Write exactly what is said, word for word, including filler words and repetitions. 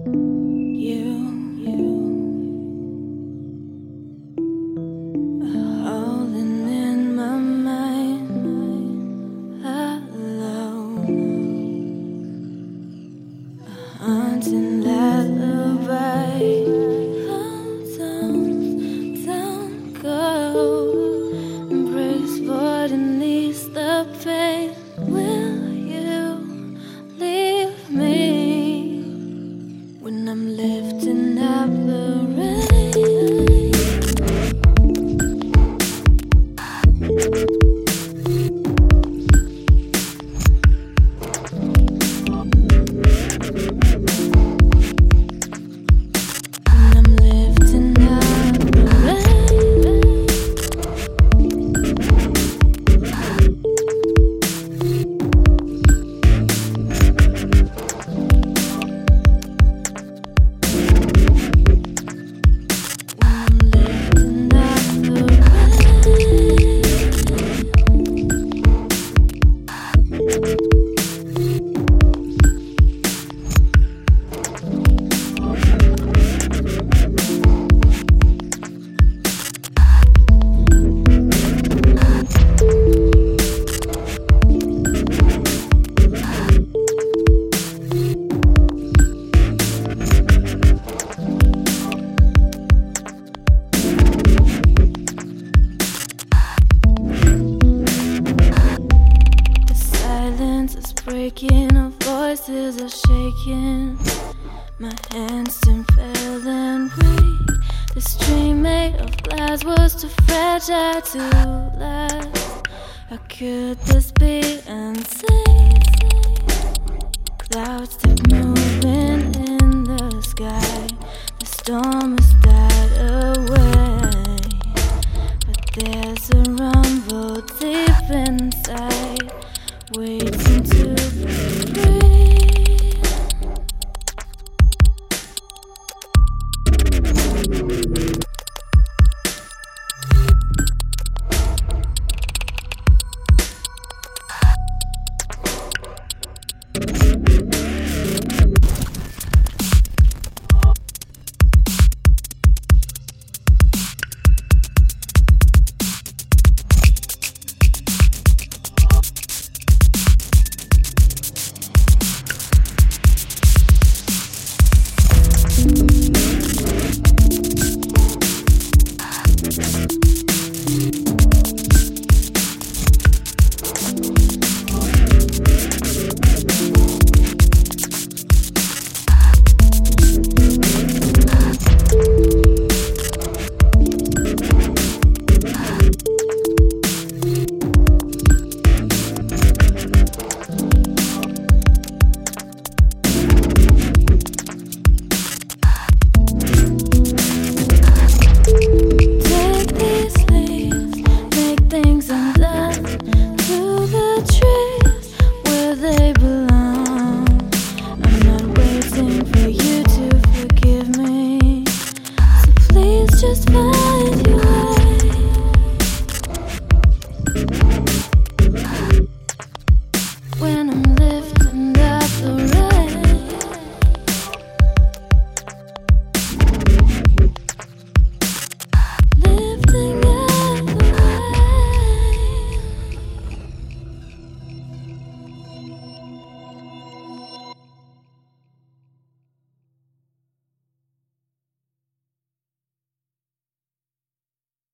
You, you holding in my mind alone, a haunting lullaby. Oh, don't, don't go. Embrace what needs the pain. Will you leave me when I'm lifting up the rain? Breaking, our voices are shaking. My hands seem fell and weak. This dream made of glass was too fragile to last. How could this be unsafe? Clouds keep moving in the sky. The storm has died away, but there's a rumble deep inside, waiting